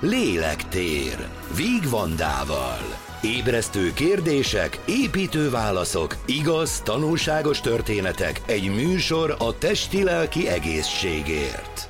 Lélektér Víg Vandával. Ébresztő kérdések, építő válaszok, igaz, tanulságos történetek, egy műsor a testi-lelki egészségért.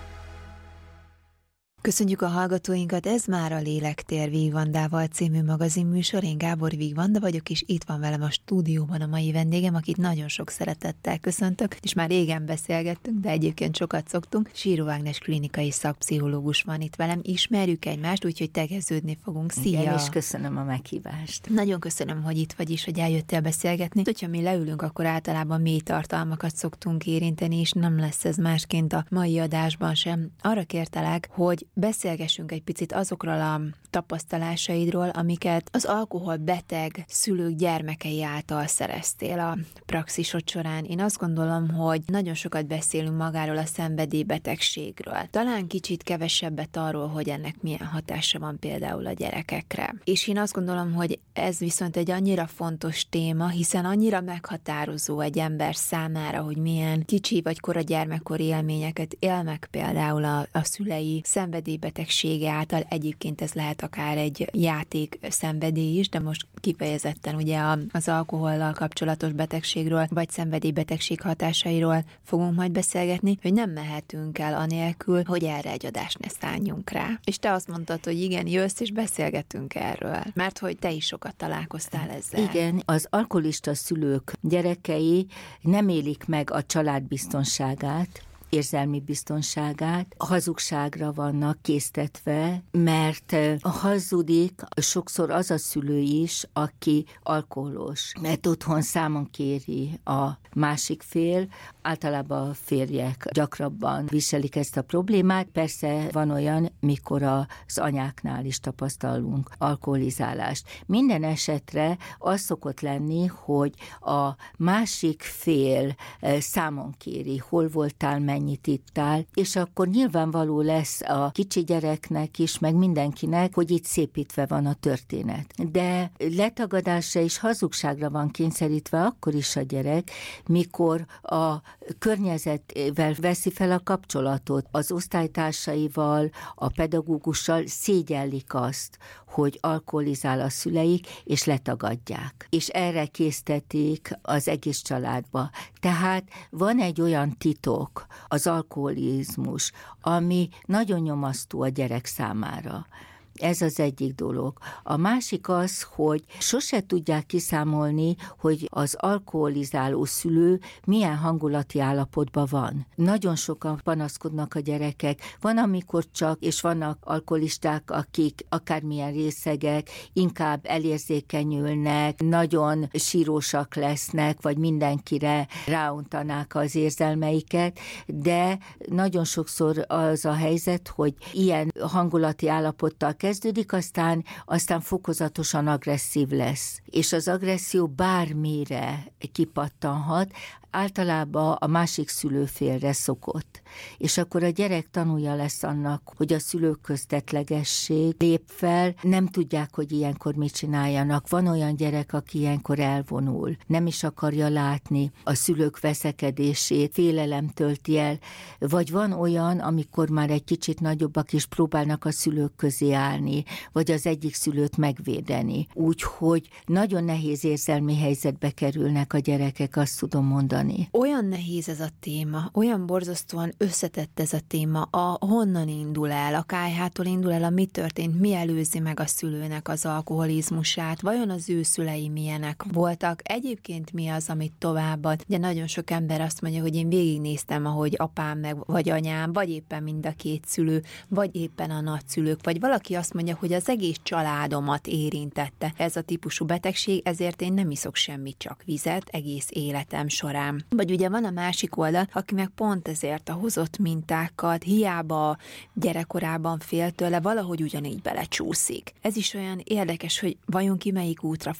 Köszönjük a hallgatóinkat, ez már a Lélektér Víg Vandával című magazinműsor. Én Gábor Víg Vanda vagyok, és itt van velem a stúdióban a mai vendégem, akit nagyon sok szeretettel köszöntök, és már régen beszélgettünk, de egyébként sokat szoktunk. Síró Ágnes klinikai szakpszichológus van itt velem, ismerjük egymást, úgyhogy tegeződni fogunk. Szia! Igen, és köszönöm a meghívást. Nagyon köszönöm, hogy itt vagy is, hogy eljöttél beszélgetni. Hogyha mi leülünk, akkor általában mély tartalmakat szoktunk érinteni, és nem lesz ez másként a mai adásban sem. Arra kértelek, hogy beszélgessünk egy picit azokról a tapasztalásaidról, amiket az alkoholbeteg szülők gyermekei által szereztél a praxisod során. Én azt gondolom, hogy nagyon sokat beszélünk magáról a szenvedélybetegségről. Talán kicsit kevesebbet arról, hogy ennek milyen hatása van például a gyerekekre. És én azt gondolom, hogy ez viszont egy annyira fontos téma, hiszen annyira meghatározó egy ember számára, hogy milyen kicsi vagy kora gyermekkori élményeket él meg például a szülei szenvedélybetegsége által. Egyébként ez lehet akár egy játék szenvedély is, de most kifejezetten ugye az alkohollal kapcsolatos betegségről, vagy szenvedélybetegség hatásairól fogunk majd beszélgetni, hogy nem mehetünk el anélkül, hogy erre egy adást ne szálljunk rá. És te azt mondtad, hogy igen, jössz és beszélgetünk erről, mert hogy te is sokat találkoztál ezzel. Igen, az alkoholista szülők gyerekei nem élik meg a család biztonságát, érzelmi biztonságát, hazugságra vannak késztetve, mert hazudik sokszor az a szülő is, aki alkoholos, mert otthon számon kéri a másik fél, általában a férjek gyakrabban viselik ezt a problémát. Persze van olyan, mikor az anyáknál is tapasztalunk alkoholizálást. Minden esetre az szokott lenni, hogy a másik fél számon kéri, hol voltál, mennyit ittál, és akkor nyilvánvaló lesz a kicsi gyereknek is, meg mindenkinek, hogy itt szépítve van a történet. De letagadásra és hazugságra van kényszerítve akkor is a gyerek, mikor a környezetvel veszi fel a kapcsolatot, az osztálytársaival, a pedagógussal, szégyellik azt, hogy alkoholizál a szüleik, és letagadják. És erre késztetik az egész családba. Tehát van egy olyan titok, az alkoholizmus, ami nagyon nyomasztó a gyerek számára. Ez az egyik dolog. A másik az, hogy sose tudják kiszámolni, hogy az alkoholizáló szülő milyen hangulati állapotban van. Nagyon sokan panaszkodnak a gyerekek. Van, amikor csak, és vannak alkoholisták, akik akármilyen részegek, inkább elérzékenyülnek, nagyon sírósak lesznek, vagy mindenkire ráuntanák az érzelmeiket, de nagyon sokszor az a helyzet, hogy ilyen hangulati állapottal kezdődik, aztán fokozatosan agresszív lesz. És az agresszió bármire kipattanhat, általában a másik szülőfélre szokott. És akkor a gyerek tanulja lesz annak, hogy a szülők köztetlegesség lép fel, nem tudják, hogy ilyenkor mit csináljanak. Van olyan gyerek, aki ilyenkor elvonul, nem is akarja látni a szülők veszekedését, félelem tölti el, vagy van olyan, amikor már egy kicsit nagyobbak is próbálnak a szülők közé állni, vagy az egyik szülőt megvédeni. Úgyhogy nagyon nehéz érzelmi helyzetbe kerülnek a gyerekek, azt tudom mondani. Olyan nehéz ez a téma, olyan borzasztóan összetett ez a téma, honnan indul el, a kályhától indul el, mi történt, mi előzi meg a szülőnek az alkoholizmusát, vajon az ő szülei milyenek voltak, egyébként mi az, amit továbbad. Ugye nagyon sok ember azt mondja, hogy én végignéztem, ahogy apám meg, vagy anyám, vagy éppen mind a két szülő, vagy éppen a nagyszülők, vagy valaki azt mondja, hogy az egész családomat érintette ez a típusú betegség, ezért én nem iszok semmit, csak vizet egész életem során. Vagy ugye van a másik oldal, aki meg pont ezért a hozott mintákat, hiába gyerekkorában fél tőle, valahogy ugyanígy belecsúszik. Ez is olyan érdekes, hogy vajon ki melyik útra fog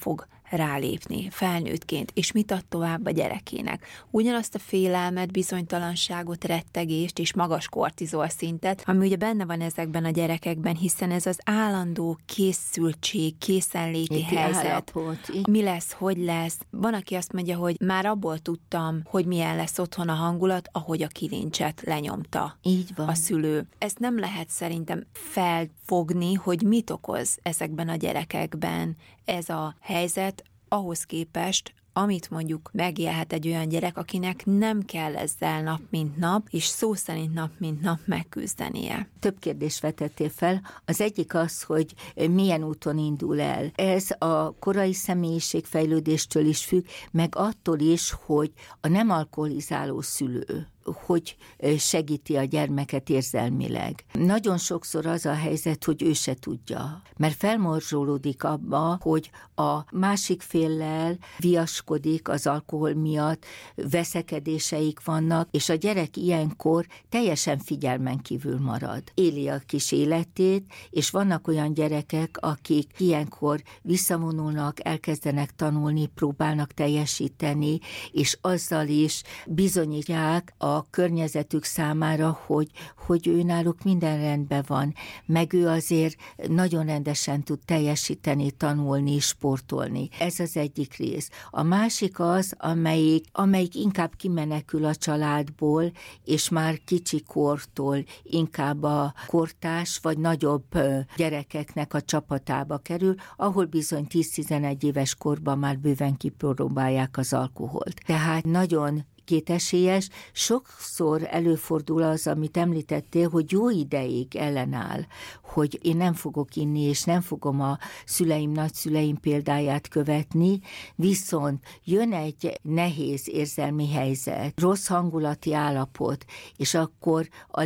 rálépni felnőttként, és mit ad tovább a gyerekének. Ugyanazt a félelmet, bizonytalanságot, rettegést és magas kortizol szintet, ami ugye benne van ezekben a gyerekekben, hiszen ez az állandó készültség, készenléti helyzet. Állapot. Mi lesz, hogy lesz. Van, aki azt mondja, hogy már abból tudtam, hogy milyen lesz otthon a hangulat, ahogy a kilincset lenyomta Így van. a szülő. Ezt nem lehet szerintem felfogni, hogy mit okoz ezekben a gyerekekben ez a helyzet, ahhoz képest, amit mondjuk megélhet egy olyan gyerek, akinek nem kell ezzel nap mint nap, és szó szerint nap mint nap megküzdenie. Több kérdést vetettél fel. Az egyik az, hogy milyen úton indul el. Ez a korai személyiségfejlődéstől is függ, meg attól is, hogy a nem alkoholizáló szülő hogy segíti a gyermeket érzelmileg. Nagyon sokszor az a helyzet, hogy ő se tudja, mert felmorzsolódik abba, hogy a másik féllel viaskodik az alkohol miatt, veszekedéseik vannak, és a gyerek ilyenkor teljesen figyelmen kívül marad. Éli a kis életét, és vannak olyan gyerekek, akik ilyenkor visszavonulnak, elkezdenek tanulni, próbálnak teljesíteni, és azzal is bizonyítják a környezetük számára, hogy ő náluk minden rendben van, meg ő azért nagyon rendesen tud teljesíteni, tanulni, sportolni. Ez az egyik rész. A másik az, amelyik inkább kimenekül a családból, és már kicsikortól inkább a kortárs vagy nagyobb gyerekeknek a csapatába kerül, ahol bizony 10-11 éves korban már bőven kipróbálják az alkoholt. Tehát nagyon kétesélyes, sokszor előfordul az, amit említettél, hogy jó ideig ellenáll, hogy én nem fogok inni, és nem fogom a szüleim, nagyszüleim példáját követni, viszont jön egy nehéz érzelmi helyzet, rossz hangulati állapot, és akkor a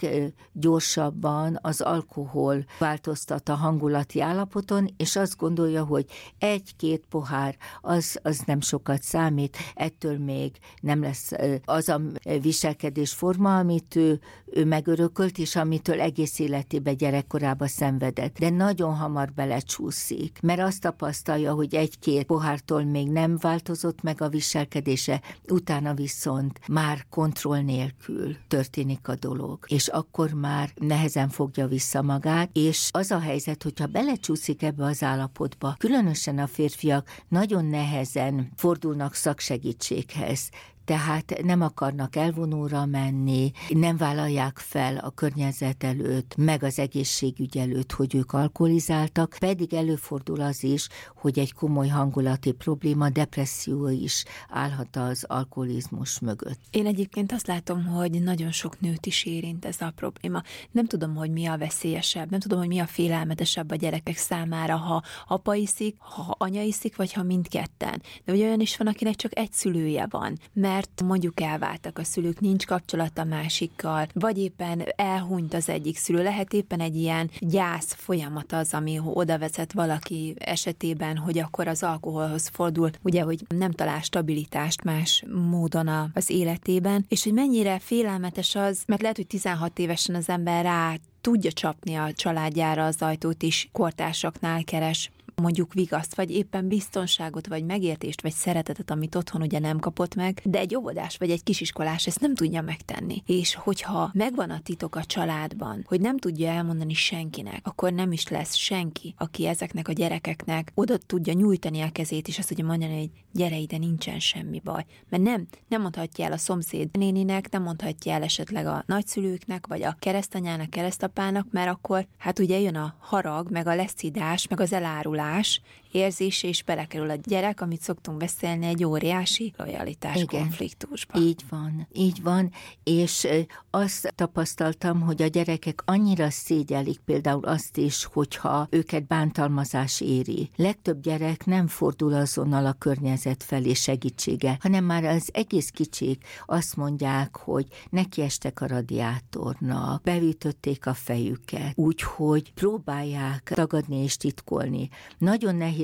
leggyorsabban az alkohol változtat a hangulati állapoton, és azt gondolja, hogy 1-2 pohár, az nem sokat számít, ettől még nem lesz az a viselkedésforma, amit ő megörökölt, és amitől egész életében gyerekkorában szenvedett. De nagyon hamar belecsúszik, mert azt tapasztalja, hogy 1-2 pohártól még nem változott meg a viselkedése, utána viszont már kontroll nélkül történik a dolog. És akkor már nehezen fogja vissza magát, és az a helyzet, hogyha belecsúszik ebbe az állapotba, különösen a férfiak nagyon nehezen fordulnak szaksegítséghez, tehát nem akarnak elvonóra menni, nem vállalják fel a környezet előtt, meg az egészségügy előtt, hogy ők alkoholizáltak, pedig előfordul az is, hogy egy komoly hangulati probléma, depresszió is állhat az alkoholizmus mögött. Én egyébként azt látom, hogy nagyon sok nőt is érint ez a probléma. Nem tudom, hogy mi a veszélyesebb, nem tudom, hogy mi a félelmetesebb a gyerekek számára, ha apa iszik, ha anya iszik, vagy ha mindketten. De ugye olyan is van, akinek csak egy szülője van, mert mondjuk elváltak a szülők, nincs kapcsolat a másikkal, vagy éppen elhunyt az egyik szülő. Lehet éppen egy ilyen gyász folyamat az, ami oda vezet valaki esetében, hogy akkor az alkoholhoz fordul, ugye, hogy nem talál stabilitást más módon az életében, és hogy mennyire félelmetes az, mert lehet, hogy 16 évesen az ember rá tudja csapni a családjára az ajtót is, kortársaknál keres mondjuk vigaszt, vagy éppen biztonságot, vagy megértést, vagy szeretetet, amit otthon ugye nem kapott meg, de egy óvodás, vagy egy kisiskolás ezt nem tudja megtenni. És hogyha megvan a titok a családban, hogy nem tudja elmondani senkinek, akkor nem is lesz senki, aki ezeknek a gyerekeknek oda tudja nyújtani a kezét, és azt tudja mondani, hogy gyere ide, nincsen semmi baj. Mert nem mondhatja el a szomszéd néninek, nem mondhatja el esetleg a nagyszülőknek, vagy a keresztanyának, keresztapának, mert akkor hát ugye jön a harag, meg a leszidás, meg az elárulás érzés, és belekerül a gyerek, amit szoktunk beszélni, egy óriási lojalitás konfliktusba. Így van, és azt tapasztaltam, hogy a gyerekek annyira szégyellik például azt is, hogyha őket bántalmazás éri. Legtöbb gyerek nem fordul azonnal a környezet felé segítsége, hanem már az egész kicsik azt mondják, hogy nekiestek a radiátornak, beütötték a fejüket, úgyhogy próbálják tagadni és titkolni. Nagyon nehéz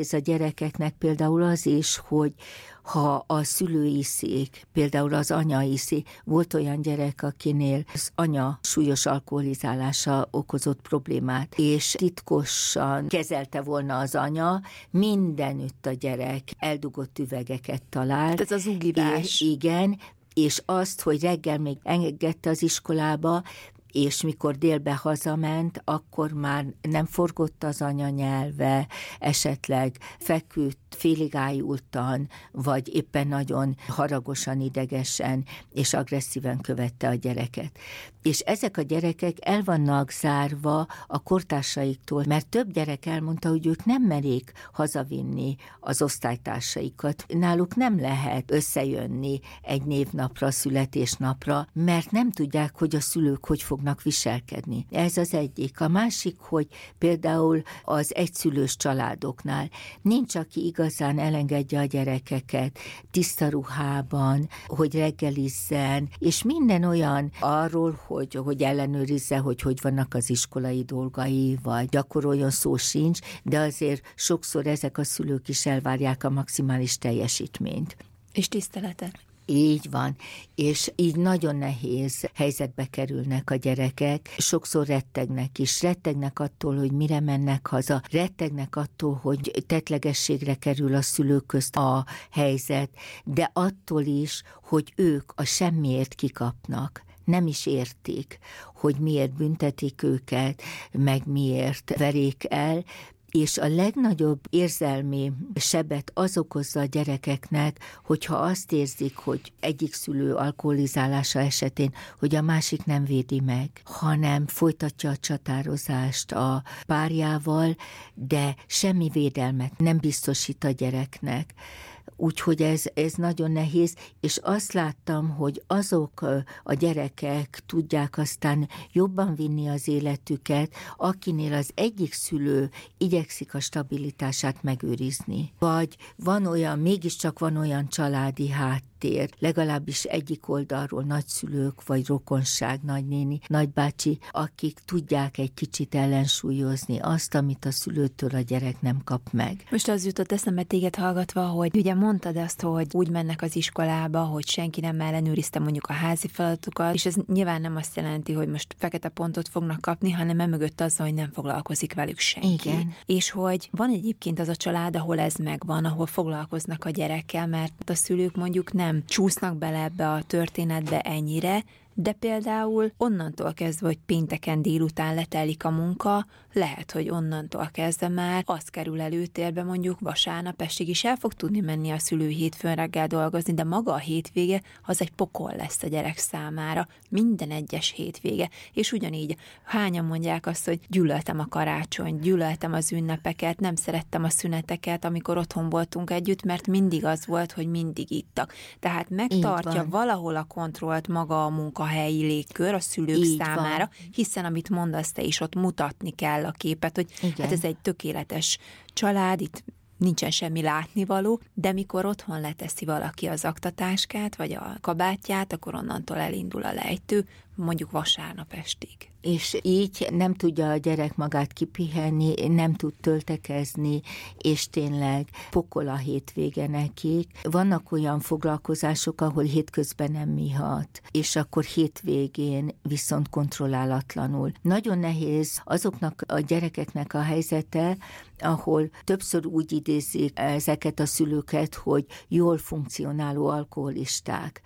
nehéz a gyerekeknek például az is, hogy ha a szülő iszik, például az anya iszik, volt olyan gyerek, akinél az anya súlyos alkoholizálása okozott problémát, és titkosan kezelte volna az anya, mindenütt a gyerek eldugott üvegeket talált. Ez az ugivás. Igen, és azt, hogy reggel még engedte az iskolába, és mikor délbe hazament, akkor már nem forgott az anyanyelve, esetleg feküdt félig ájultan, vagy éppen nagyon haragosan, idegesen és agresszíven követte a gyereket. És ezek a gyerekek el vannak zárva a kortársaiktól, mert több gyerek elmondta, hogy ők nem merik hazavinni az osztálytársaikat. Náluk nem lehet összejönni egy névnapra, születésnapra, mert nem tudják, hogy a szülők hogy fognak viselkedni. Ez az egyik. A másik, hogy például az egyszülős családoknál nincs, aki igazán elengedje a gyerekeket tiszta ruhában, hogy reggelizzen, és minden olyan arról, hogy ellenőrizze, hogy vannak az iskolai dolgai, vagy gyakoroljon, szó sincs, de azért sokszor ezek a szülők is elvárják a maximális teljesítményt. És tiszteletet. Így van, és így nagyon nehéz helyzetbe kerülnek a gyerekek, sokszor rettegnek attól, hogy mire mennek haza, rettegnek attól, hogy tettlegességre kerül a szülők közt a helyzet, de attól is, hogy ők a semmiért kikapnak. Nem is értik, hogy miért büntetik őket, meg miért verik el, és a legnagyobb érzelmi sebet az okozza a gyerekeknek, hogyha azt érzik, hogy egyik szülő alkoholizálása esetén, hogy a másik nem védi meg, hanem folytatja a csatározást a párjával, de semmi védelmet nem biztosít a gyereknek. Úgyhogy ez nagyon nehéz, és azt láttam, hogy azok a gyerekek tudják aztán jobban vinni az életüket, akinél az egyik szülő igyekszik a stabilitását megőrizni. Vagy mégiscsak van olyan családi háttér, legalábbis egyik oldalról nagyszülők, vagy rokonság, nagynéni, nagybácsi, akik tudják egy kicsit ellensúlyozni azt, amit a szülőtől a gyerek nem kap meg. Most az jutott eszembe téged hallgatva, hogy ugye mondtad azt, hogy úgy mennek az iskolába, hogy senki nem ellenőrizte mondjuk a házi feladatukat, és ez nyilván nem azt jelenti, hogy most fekete pontot fognak kapni, hanem emögött azzal, hogy nem foglalkozik velük senki. Igen. És hogy van egyébként az a család, ahol ez megvan, ahol foglalkoznak a gyerekkel, mert a szülők mondjuk nem csúsznak bele ebbe a történetbe ennyire, de például onnantól kezdve, hogy pénteken délután letelik a munka, lehet, hogy onnantól kezdve már az kerül előtérbe, mondjuk vasárnap estig is el fog tudni menni a szülő hétfőn reggel dolgozni, de maga a hétvége az egy pokol lesz a gyerek számára, minden egyes hétvége. És ugyanígy hányan mondják azt, hogy gyűlöltem a karácsonyt, gyűlöltem az ünnepeket, nem szerettem a szüneteket, amikor otthon voltunk együtt, mert mindig az volt, hogy mindig ittak. Tehát megtartja valahol a kontrollt maga a munkahelyi légkör a szülők így számára, van. Hiszen amit mondasz te is, ott mutatni kell a képet, hogy hát ez egy tökéletes család, itt nincsen semmi látnivaló, de mikor otthon leteszi valaki az aktatáskát, vagy a kabátját, akkor onnantól elindul a lejtő, mondjuk vasárnap estig. És így nem tudja a gyerek magát kipihenni, nem tud töltekezni, és tényleg pokol a hétvége nekik. Vannak olyan foglalkozások, ahol hétközben nem mihat, és akkor hétvégén viszont kontrollálatlanul. Nagyon nehéz azoknak a gyerekeknek a helyzete, ahol többször úgy idézik ezeket a szülőket, hogy jól funkcionáló alkoholisták,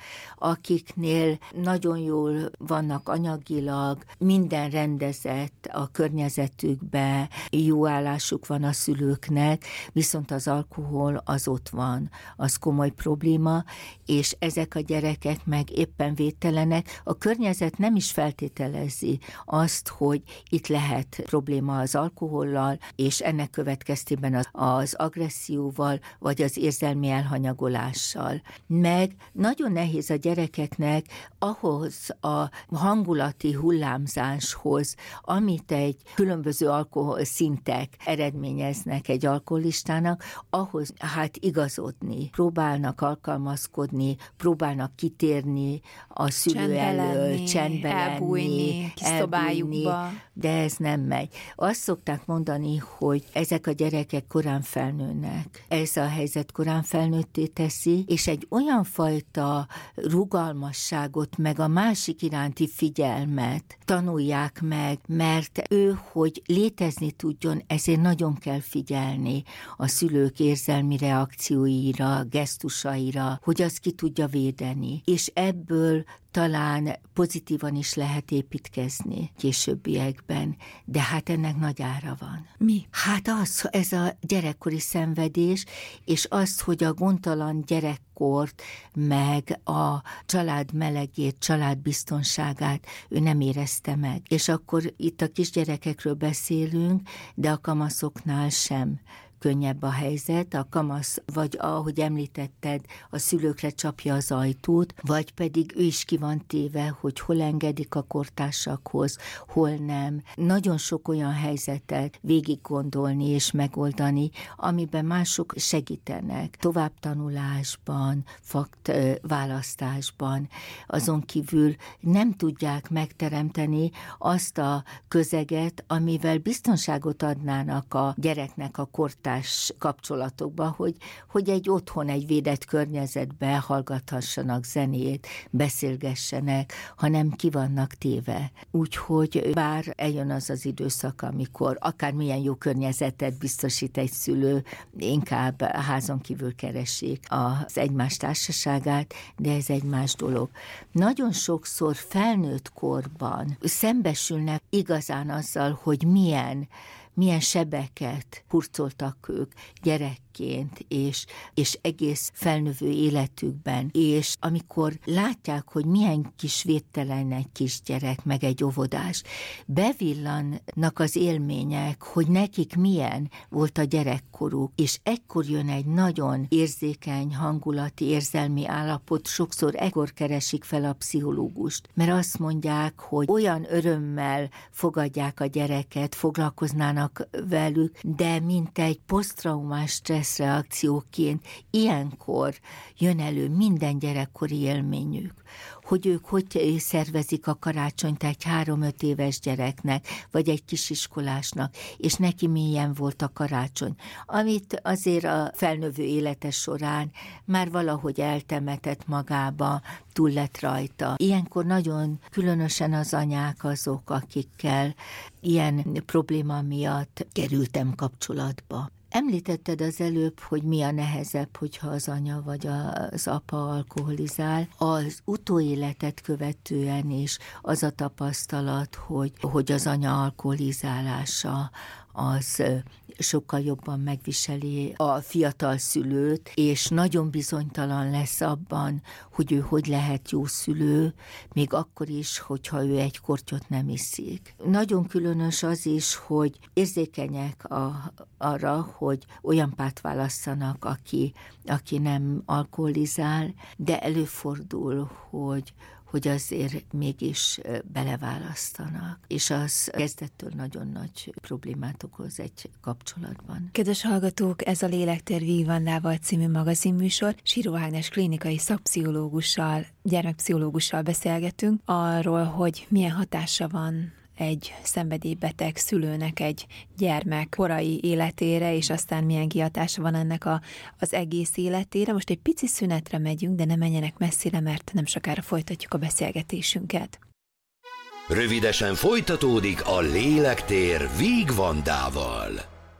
akiknél nagyon jól vannak anyagilag, minden rendezett a környezetükbe, jó állásuk van a szülőknek, viszont az alkohol az ott van, az komoly probléma, és ezek a gyerekek meg éppen védtelenek. A környezet nem is feltételezi azt, hogy itt lehet probléma az alkohollal, és ennek következtében az agresszióval, vagy az érzelmi elhanyagolással. Meg nagyon nehéz a gyerekeknek ahhoz a hangulati hullámzáshoz, amit egy különböző alkoholszintek eredményeznek egy alkoholistának, ahhoz hát igazodni, próbálnak alkalmazkodni, próbálnak kitérni a szülő elől, csendbe lenni, elbújni, kis szobájukba. De ez nem megy. Azt szokták mondani, hogy ezek a gyerekek korán felnőnek. Ez a helyzet korán felnőtté teszi, és egy olyan fajta rugalmasságot, meg a másik iránti figyelmet tanulják meg, mert ő, hogy létezni tudjon, ezért nagyon kell figyelni a szülők érzelmi reakcióira, gesztusaira, hogy azt ki tudja védeni. És ebből talán pozitívan is lehet építkezni későbbiekben, de hát ennek nagy ára van. Mi? Hát az, ez a gyerekkori szenvedés, és az, hogy a gondtalan gyerekkort, meg a család melegét, család biztonságát ő nem érezte meg. És akkor itt a kisgyerekekről beszélünk, de a kamaszoknál sem könnyebb a helyzet, a kamasz, vagy ahogy említetted, a szülőkre csapja az ajtót, vagy pedig ő is ki van téve, hogy hol engedik a kortársakhoz, hol nem. Nagyon sok olyan helyzetet végig gondolni és megoldani, amiben mások segítenek. Továbbtanulásban, faktválasztásban, azon kívül nem tudják megteremteni azt a közeget, amivel biztonságot adnának a gyereknek a kortárs kapcsolatokban, hogy egy otthon, egy védett környezetben hallgathassanak zenét, beszélgessenek, hanem ki vannak téve. Úgyhogy bár eljön az az időszak, amikor akármilyen jó környezetet biztosít egy szülő, inkább házon kívül keressék az egymás társaságát, de ez egy más dolog. Nagyon sokszor felnőtt korban szembesülnek igazán azzal, hogy milyen sebeket hurcoltak ők gyerekként, és egész felnövő életükben. És amikor látják, hogy milyen kis védtelen egy kisgyerek, meg egy óvodás, bevillannak az élmények, hogy nekik milyen volt a gyerekkoruk, és ekkor jön egy nagyon érzékeny, hangulati, érzelmi állapot, sokszor ekkor keresik fel a pszichológust, mert azt mondják, hogy olyan örömmel fogadják a gyereket, foglalkoznának velük, de mint egy posztraumás stresszreakcióként ilyenkor jön elő minden gyerekkori élményük, hogy ők hogy szervezik a karácsonyt egy 3-5 éves gyereknek, vagy egy kisiskolásnak, és neki milyen volt a karácsony, amit azért a felnövő élete során már valahogy eltemetett magába, túl lett rajta. Ilyenkor nagyon különösen az anyák azok, akikkel ilyen probléma miatt kerültem kapcsolatba. Említetted az előbb, hogy mi a nehezebb, hogyha az anya vagy az apa alkoholizál. Az utóéletet követően is az a tapasztalat, hogy az anya alkoholizálása az sokkal jobban megviseli a fiatal szülőt, és nagyon bizonytalan lesz abban, hogy ő hogy lehet jó szülő, még akkor is, hogyha ő egy kortyot nem iszik. Nagyon különös az is, hogy érzékenyek arra, hogy olyan párt válasszanak, aki nem alkoholizál, de előfordul, hogy azért mégis beleválasztanak, és az kezdettől nagyon nagy problémát okoz egy kapcsolatban. Kedves hallgatók, ez a Lélektér Víg Vandával című magazinműsor. Siró Ágnes klinikai szakpszichológussal, gyermekpszichológussal beszélgetünk arról, hogy milyen hatása van egy szenvedélybeteg szülőnek egy gyermek korai életére, és aztán milyen kihatása van ennek az egész életére. Most egy pici szünetre megyünk, de ne menjenek messzire, mert nem sokára folytatjuk a beszélgetésünket. Rövidesen folytatódik a Lélektér Víg Vandával.